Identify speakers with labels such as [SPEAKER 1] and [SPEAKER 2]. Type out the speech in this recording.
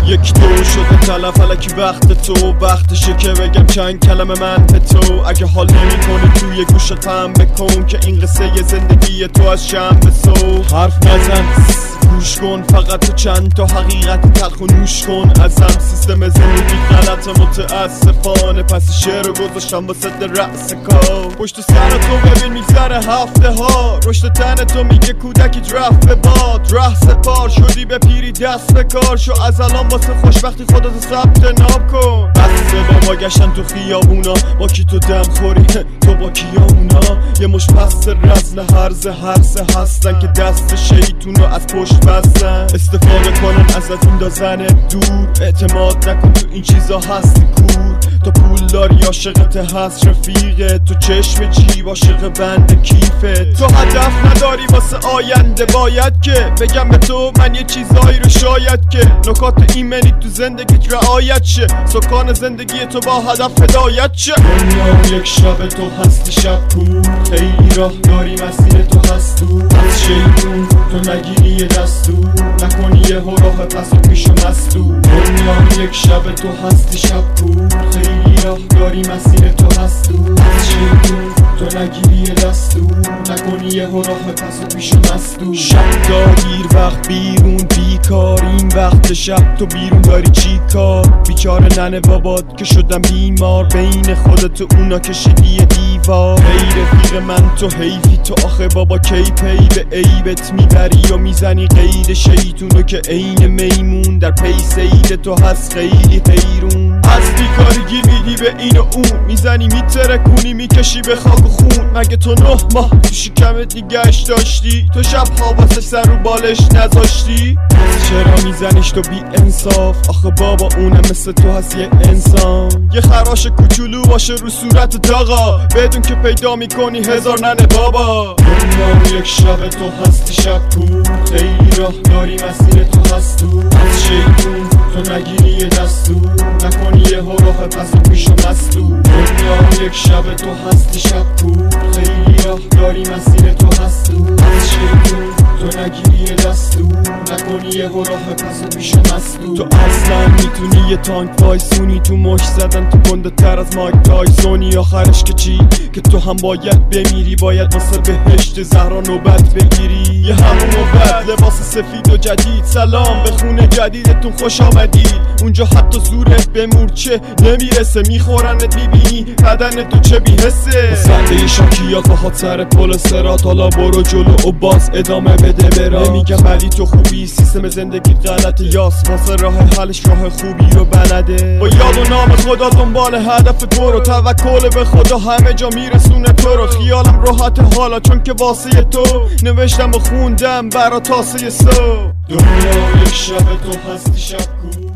[SPEAKER 1] یک دو شده تلف الکی وقت تو، وقتشه که بگم چند کلمه من به تو. اگه حال نمی کنی توی گوشت پهم بکن که این قصه زندگی تو از شنبه به صبح. حرف نزن گوش کن فقط تو چند تا حقیقت تلخ و نوش کن ازم. سیستم زندگی غلط متاسفانه، پس شعر رو گذاشتم واسه رأس کار. پشت سر تو ببین میگذره هفته ها، رشد تن تو میگه کودکی رفت به باد. راه سپار شدی به پیری دست به کار شو، از الان واسه خوشبختی خودتو ثبت نام کن. بسه با گشتن تو خیابونا، با کی تو دم خوری تو با کیا اونا. یه مش پس رزل هرزه هستن که دست شیطون رو از پشت بستن. استفاده کنن ازت میندازن دور، اعتماد نکن تو این چیزا هستی کور. تو پول داری عاشقت هست رفیقه، تو چشم جیب عاشق بند کیفه. تو هدف نداری واسه آینده، باید که بگم به تو من یه چیزایی رو شاید که نکات ایمنی تو زندگیت رعایت شه. سکان زندگی تو با هدف هدایت شه. دنیا یک شب تو هستی شب کور، خیلی راه داری مسیر تو هست دور. از شیطون تو نگیری یه دستور، نکنی یه راه پس و پیش و مستور. دنیا یک شب تو هستی شب کور، خیلی راه داری مسیر تو هست دور. از شیطون تو نگیری یه دستور، نکنی یه راه پس و پیش و مستور. شب دیر وقت بیرون بیکار، این وقت شب تو بیرون داری چی کار؟ بیچاره ننه بابات که شدم بیمار، بین خودت و اونا کشیدی یه دیوار. ای رفیق من تو حیفی تو آخه بابا کی پی به عیبت میبری و میزنی قید شیطونو که عین میمون در پی سید تو هست خیلی حیرون. از بیکاری گیر میدی به این و اون، میزنی میترکونی میکشی به خاک و خون. مگه تو 9 ماه تو شکمت نگهش داشتی؟ تو شبها واسه سر رو بالش نذاشتی؟ چرا میزنیش تو بی انصاف؟ آخه بابا اونم مثل تو هست یه انسان. یه خراش کوچولو باشه رو صورت داغا، بدون که پیدا میکنی هزار ننه بابا. دنیا یک شب تو هستی شب کور، خیلی راه داری مسیر تو هست دور. از شیطون تو نگیری یه دستور، نکنی یه راه پس و پیش و مستور. دنیا یک شب تو هستی شب کور، خیلی راه داری مسیر تو هست دور. از شیطون تو نگیری یه دستور، نکنی یه راه پس و پیش و مستور. تو اصلا میتونی یه تانک وایسونی، تو مش زدن تو گنده تر از مایک تایسونی. آخرش که چی؟ که تو هم باید بمیری، باید واسه بهشت زهرا نوبت بگیری. یه همون و لباس سفید و جدید، سلام به خونه جدیدتون خوش آمدید. اونجا حتی زورت به مورچه نمیرسه، میخورنت میبینی بدن تو چه بیحسه. سنده شاکیات باهات سر پل سرات، حالا برو جلو و باز ادامه بده برات. نمیگم ولی تو خوبی، سیستم زندگی غلطه، یاس واسه راه حلش راه خوبی رو بلده. با یاد و نام خدا دنبال هدف برو، توکل به خدا همه جا میرسونه تو رو. خیالم راحت حالا چون که واسه تو نوشتم و خوندم برا تاسه صبح. دنیا یک شب تو هستی شب کور.